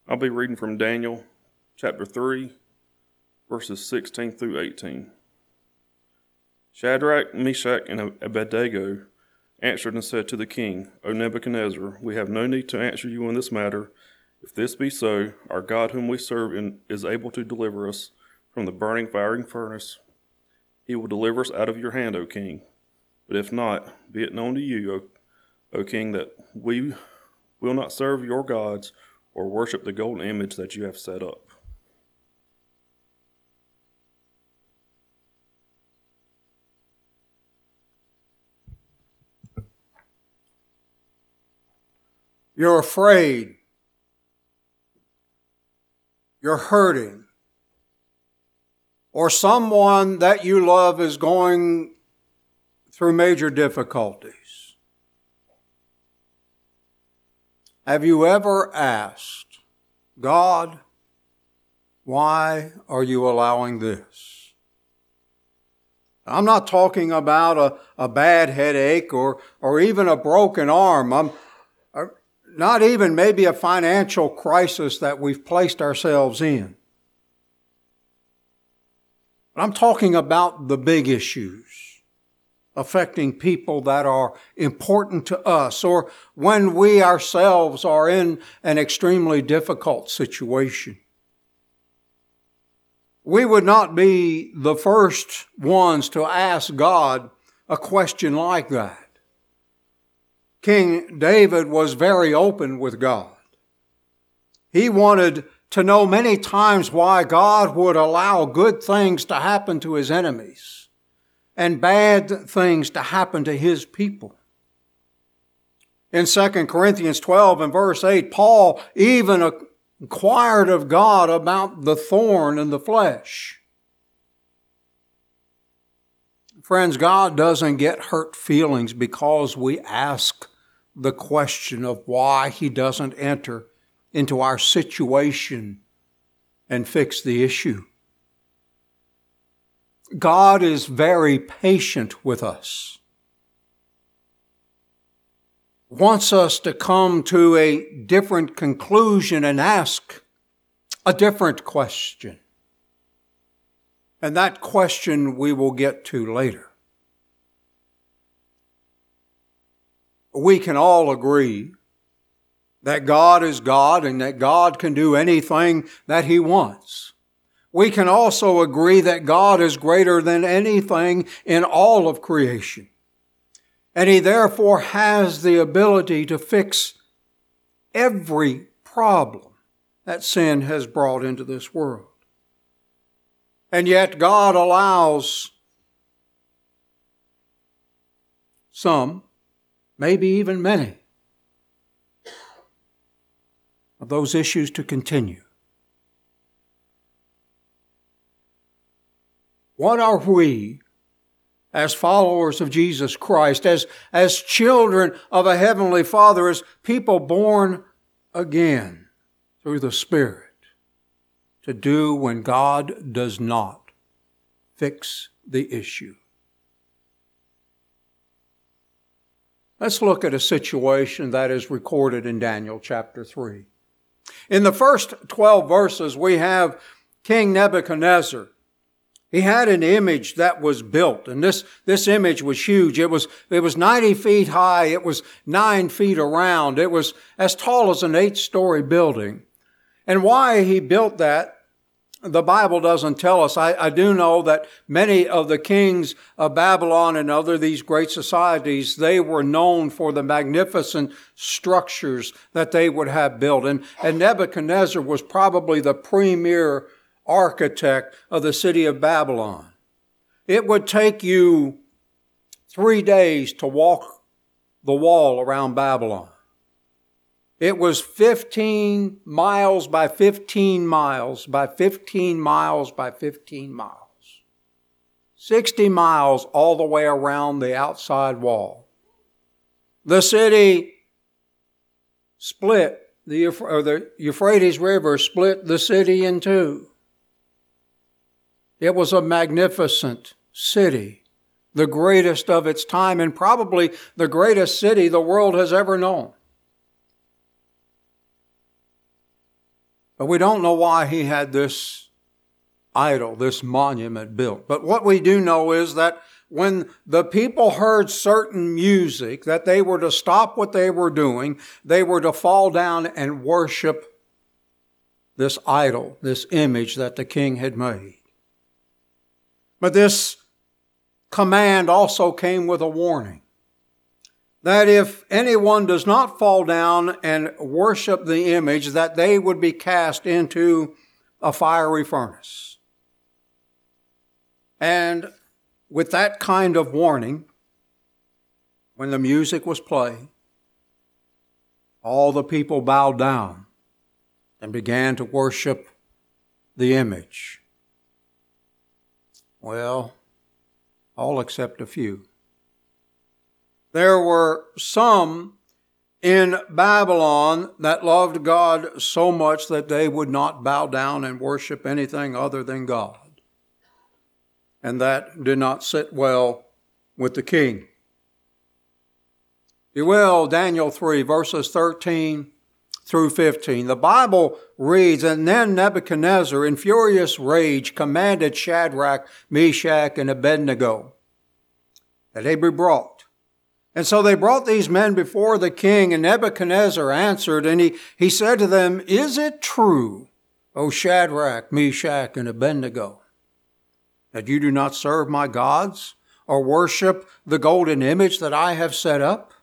I'll be reading from Daniel chapter 3, verses 16 through 18. Shadrach, Meshach, and Abednego answered and said to the king, O Nebuchadnezzar, we have no need to answer you in this matter. If this be so, our God whom we serve is able to deliver us from the burning fiery furnace. He will deliver us out of your hand, O king. But if not, be it known to you, O king, that we will not serve your gods or worship the golden image that you have set up. You're afraid. You're hurting. Or someone that you love is going through major difficulties. Have you ever asked, God, why are you allowing this? I'm not talking about a bad headache or even a broken arm. Not even maybe a financial crisis that we've placed ourselves in. But I'm talking about the big issues affecting people that are important to us, or when we ourselves are in an extremely difficult situation. We would not be the first ones to ask God a question like that. King David was very open with God. He wanted to know many times why God would allow good things to happen to his enemies and bad things to happen to his people. In 2 Corinthians 12 and verse 8, Paul even inquired of God about the thorn in the flesh. Friends, God doesn't get hurt feelings because we ask the question of why he doesn't enter into our situation and fix the issue. God is very patient with us. Wants us to come to a different conclusion and ask a different question. And that question we will get to later. We can all agree that God is God and that God can do anything that he wants. We can also agree that God is greater than anything in all of creation. And he therefore has the ability to fix every problem that sin has brought into this world. And yet God allows some, maybe even many, of those issues to continue. What are we, as followers of Jesus Christ, as children of a Heavenly Father, as people born again through the Spirit, to do when God does not fix the issue? Let's look at a situation that is recorded in Daniel chapter 3. In the first 12 verses, we have King Nebuchadnezzar. He had an image that was built, and this image was huge. It was 90 feet high. It was 9 feet around. It was as tall as an 8-story building. And why he built that, the Bible doesn't tell us. I do know that many of the kings of Babylon and other these great societies, they were known for the magnificent structures that they would have built. And Nebuchadnezzar was probably the premier architect of the city of Babylon. It would take you 3 days to walk the wall around Babylon. It was 15 miles by 15 miles by 15 miles by 15 miles. 60 miles all the way around the outside wall. The city split, the Euphrates River split the city in two. It was a magnificent city, the greatest of its time, and probably the greatest city the world has ever known. But we don't know why he had this idol, this monument built. But what we do know is that when the people heard certain music, that they were to stop what they were doing, they were to fall down and worship this idol, this image that the king had made. But this command also came with a warning, that if anyone does not fall down and worship the image, that they would be cast into a fiery furnace. And with that kind of warning, when the music was played, all the people bowed down and began to worship the image. Well, all except a few. There were some in Babylon that loved God so much that they would not bow down and worship anything other than God. And that did not sit well with the king. You will, Daniel 3, verses 13 through 15. The Bible reads, "And then Nebuchadnezzar, in furious rage, commanded Shadrach, Meshach, and Abednego that they be brought. And so they brought these men before the king, and Nebuchadnezzar answered, and he said to them, 'Is it true, O Shadrach, Meshach, and Abednego, that you do not serve my gods or worship the golden image that I have set up?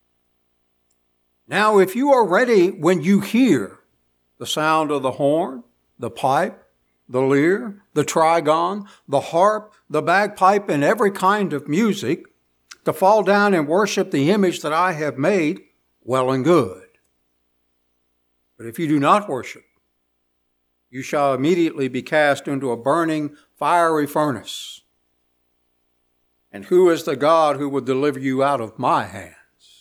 Now, if you are ready when you hear the sound of the horn, the pipe, the lyre, the trigon, the harp, the bagpipe, and every kind of music, to fall down and worship the image that I have made, well and good. But if you do not worship, you shall immediately be cast into a burning, fiery furnace. And who is the God who will deliver you out of my hands?'"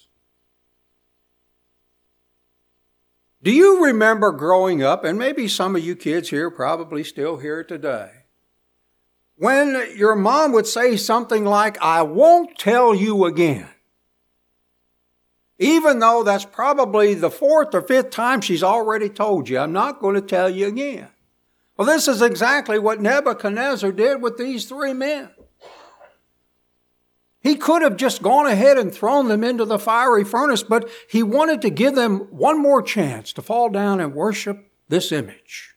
Do you remember growing up, and maybe some of you kids here probably still hear it today, when your mom would say something like, "I won't tell you again," even though that's probably the fourth or fifth time she's already told you, "I'm not going to tell you again." Well, this is exactly what Nebuchadnezzar did with these three men. He could have just gone ahead and thrown them into the fiery furnace, but he wanted to give them one more chance to fall down and worship this image.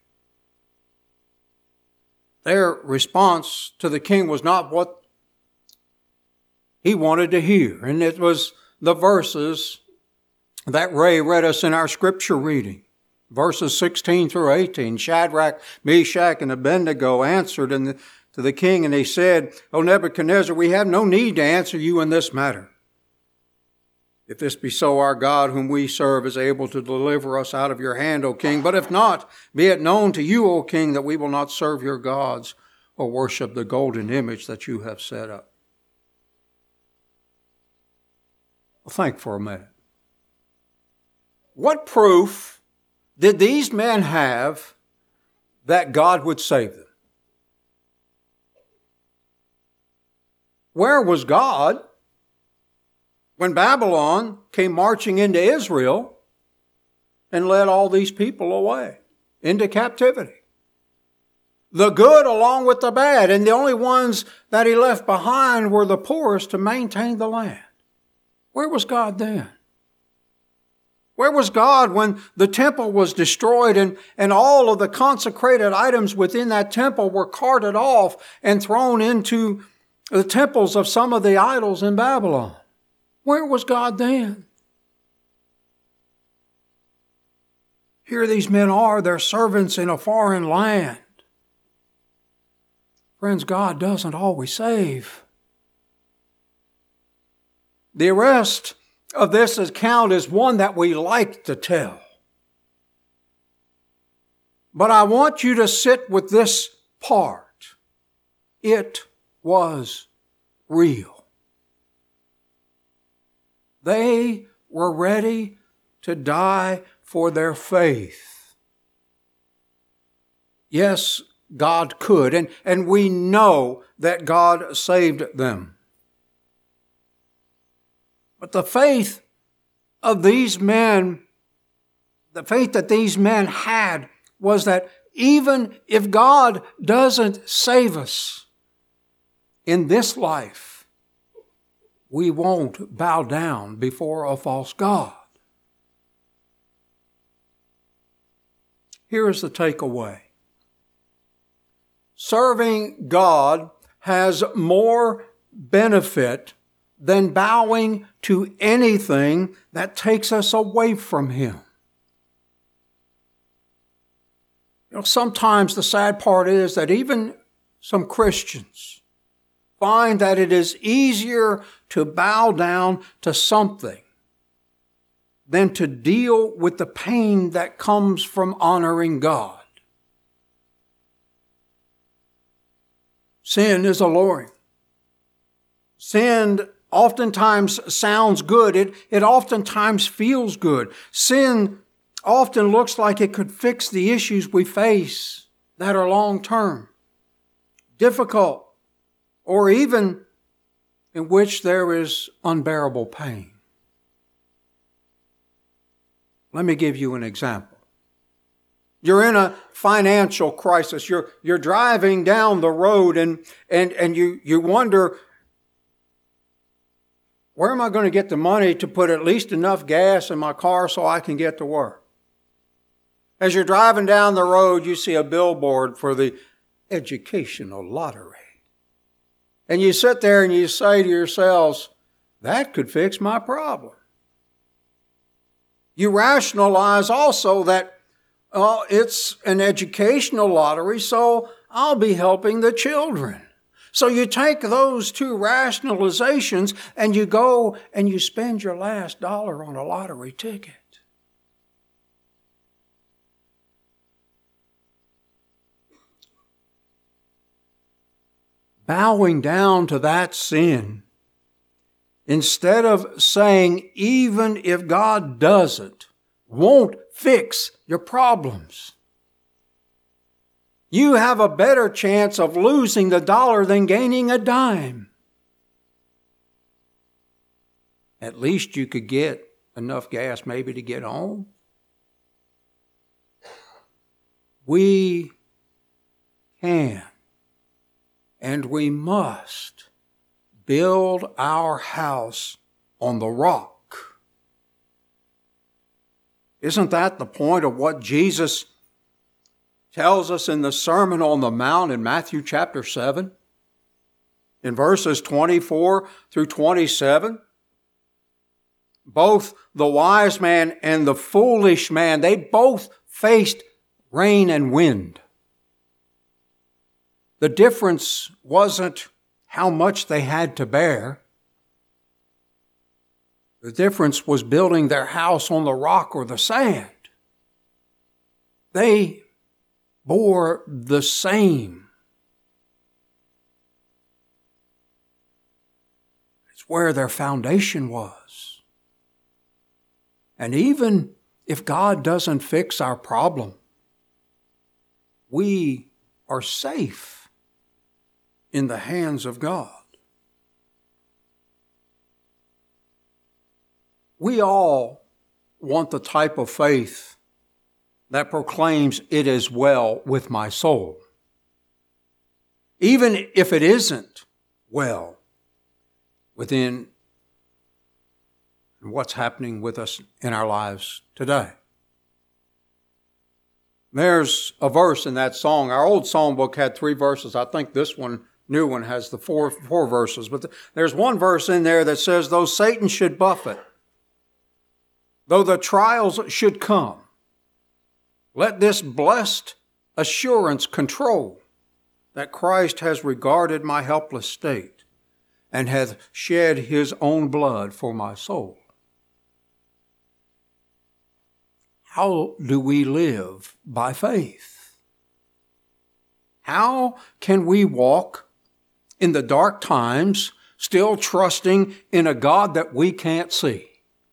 Their response to the king was not what he wanted to hear. And it was the verses that Ray read us in our scripture reading. Verses 16 through 18. "Shadrach, Meshach, and Abednego answered to the king, and they said, 'O Nebuchadnezzar, we have no need to answer you in this matter. If this be so, our God whom we serve is able to deliver us out of your hand, O king. But if not, be it known to you, O king, that we will not serve your gods or worship the golden image that you have set up.'" Well, think for a minute. What proof did these men have that God would save them? Where was God when Babylon came marching into Israel and led all these people away into captivity? The good along with the bad, and the only ones that he left behind were the poorest to maintain the land. Where was God then? Where was God when the temple was destroyed and all of the consecrated items within that temple were carted off and thrown into the temples of some of the idols in Babylon? Where was God then? Here these men are, they're servants in a foreign land. Friends, God doesn't always save. The rest of this account is one that we like to tell. But I want you to sit with this part. It was real. They were ready to die for their faith. Yes, God could, and we know that God saved them. But the faith of these men, the faith that these men had was that even if God doesn't save us in this life, we won't bow down before a false god. Here is the takeaway. Serving God has more benefit than bowing to anything that takes us away from Him. Sometimes the sad part is that even some Christians find that it is easier to bow down to something than to deal with the pain that comes from honoring God. Sin is alluring. Sin oftentimes sounds good. It oftentimes feels good. Sin often looks like it could fix the issues we face that are long-term, difficult, or even in which there is unbearable pain. Let me give you an example. You're in a financial crisis. You're driving down the road and you wonder, where am I going to get the money to put at least enough gas in my car so I can get to work? As you're driving down the road, you see a billboard for the educational lottery. And you sit there and you say to yourselves, that could fix my problem. You rationalize also that it's an educational lottery, so I'll be helping the children. So you take those two rationalizations and you go and you spend your last dollar on a lottery ticket. Bowing down to that sin, instead of saying, even if God doesn't, won't fix your problems, you have a better chance of losing the dollar than gaining a dime. At least you could get enough gas maybe to get home. We can and we must build our house on the rock. Isn't that the point of what Jesus tells us in the Sermon on the Mount in Matthew chapter 7? In verses 24 through 27, both the wise man and the foolish man, they both faced rain and wind. The difference wasn't how much they had to bear. The difference was building their house on the rock or the sand. They bore the same. It's where their foundation was. And even if God doesn't fix our problem, we are safe in the hands of God. We all want the type of faith that proclaims it is well with my soul, even if it isn't well within what's happening with us in our lives today. There's a verse in that song. Our old songbook had 3 verses. I think this new one has the four verses. But there's one verse in there that says, though Satan should buffet, though the trials should come, let this blessed assurance control that Christ has regarded my helpless state and hath shed his own blood for my soul. How do we live by faith? How can we walk in the dark times still trusting in a God that we can't see?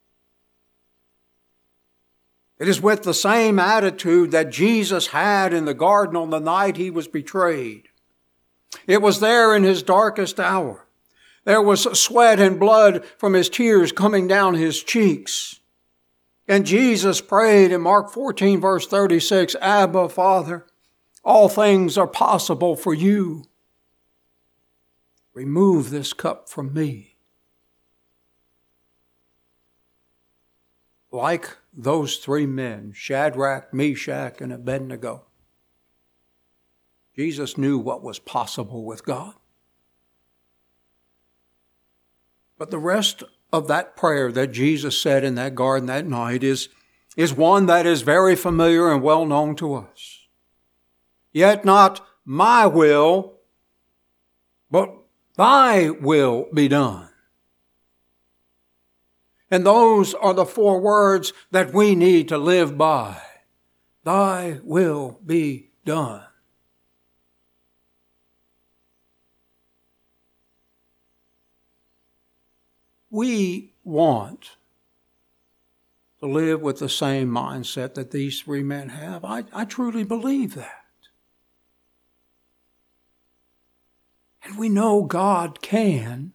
It is with the same attitude that Jesus had in the garden on the night he was betrayed. It was there in his darkest hour. There was sweat and blood from his tears coming down his cheeks. And Jesus prayed in Mark 14, verse 36, Abba, Father, all things are possible for you. Remove this cup from me. Like those three men, Shadrach, Meshach, and Abednego, Jesus knew what was possible with God. But the rest of that prayer that Jesus said in that garden that night is one that is very familiar and well known to us. Yet not my will, but thy will be done. And those are the four words that we need to live by. Thy will be done. We want to live with the same mindset that these three men have. I truly believe that. And we know God can.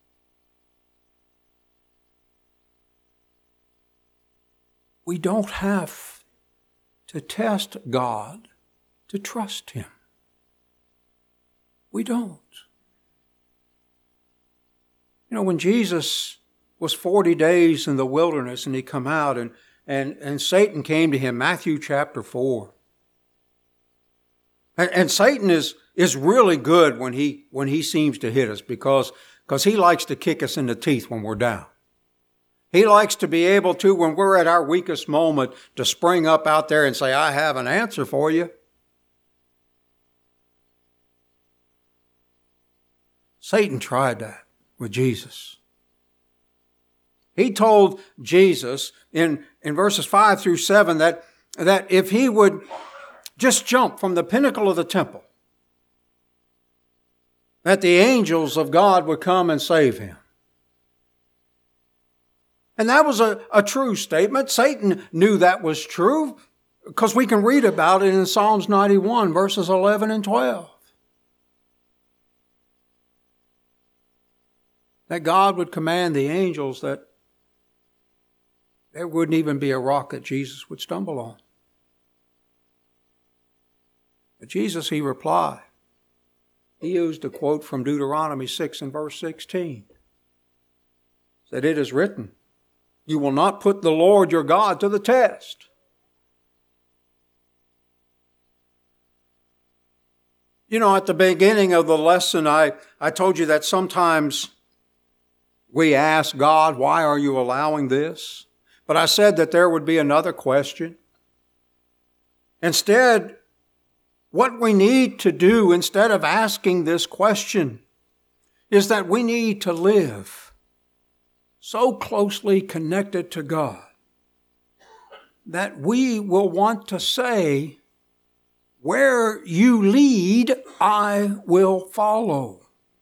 We don't have to test God to trust Him. We don't. You know, when Jesus was 40 days in the wilderness and He come out and Satan came to Him, Matthew chapter 4. And Satan is really good when he seems to hit us because he likes to kick us in the teeth when we're down. He likes to be able to, when we're at our weakest moment, to spring up out there and say, I have an answer for you. Satan tried that with Jesus. He told Jesus in verses 5 through 7 that if he would just jump from the pinnacle of the temple, that the angels of God would come and save him. And that was a true statement. Satan knew that was true because we can read about it in Psalms 91, verses 11 and 12. That God would command the angels that there wouldn't even be a rock that Jesus would stumble on. But Jesus, He replied. He used a quote from Deuteronomy 6 and verse 16. Said, it is written, you will not put the Lord your God to the test. You know, at the beginning of the lesson, I told you that sometimes we ask God, why are you allowing this? But I said that there would be another question. Instead, what we need to do instead of asking this question is that we need to live so closely connected to God that we will want to say, where you lead, I will follow.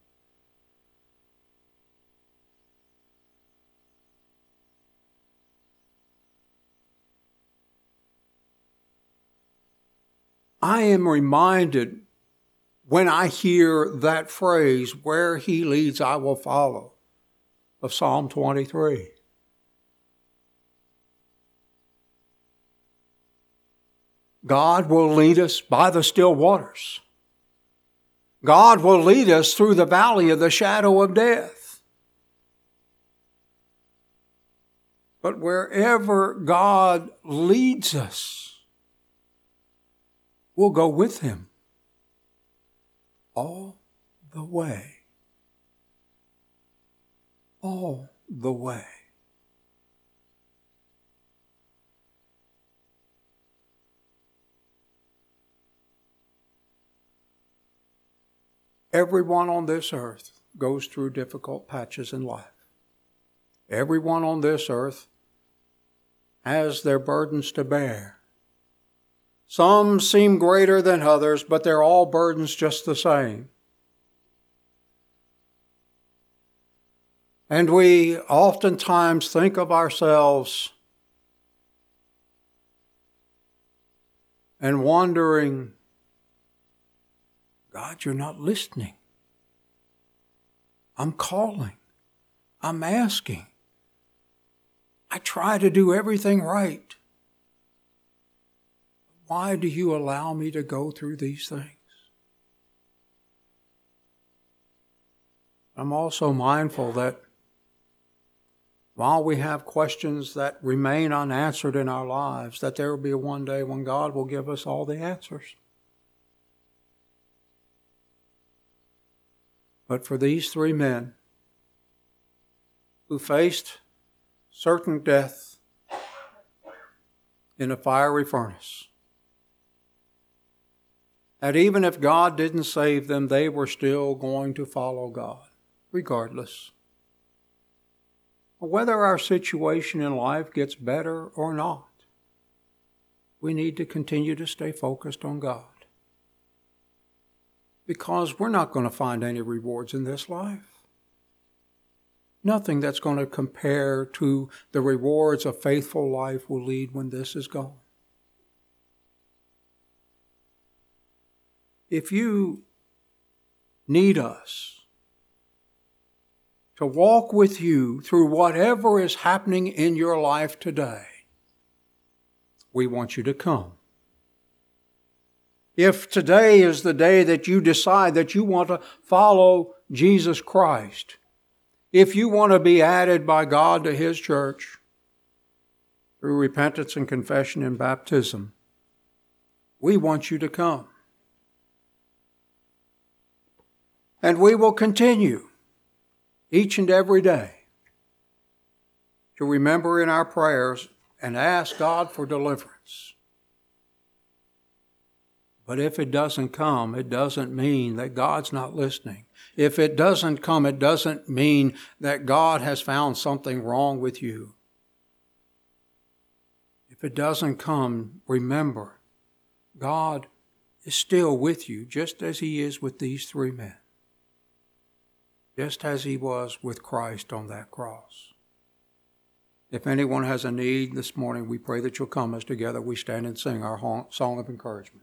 I am reminded when I hear that phrase, where He leads, I will follow, of Psalm 23. God will lead us by the still waters. God will lead us through the valley of the shadow of death. But wherever God leads us, we'll go with Him all the way. All the way. Everyone on this earth goes through difficult patches in life. Everyone on this earth has their burdens to bear. Some seem greater than others, but they're all burdens just the same. And we oftentimes think of ourselves and wondering, God, you're not listening. I'm calling. I'm asking. I try to do everything right. Why do you allow me to go through these things? I'm also mindful that while we have questions that remain unanswered in our lives, that there will be one day when God will give us all the answers. But for these three men who faced certain death in a fiery furnace, that even if God didn't save them, they were still going to follow God, regardless. Whether our situation in life gets better or not, we need to continue to stay focused on God. Because we're not going to find any rewards in this life. Nothing that's going to compare to the rewards a faithful life will lead when this is gone. If you need us to walk with you through whatever is happening in your life today, we want you to come. If today is the day that you decide that you want to follow Jesus Christ, if you want to be added by God to His church through repentance and confession and baptism, we want you to come. And we will continue each and every day to remember in our prayers and ask God for deliverance. But if it doesn't come, it doesn't mean that God's not listening. If it doesn't come, it doesn't mean that God has found something wrong with you. If it doesn't come, remember, God is still with you, just as He is with these three men. Just as He was with Christ on that cross. If anyone has a need this morning, we pray that you'll come as together we stand and sing our song of encouragement.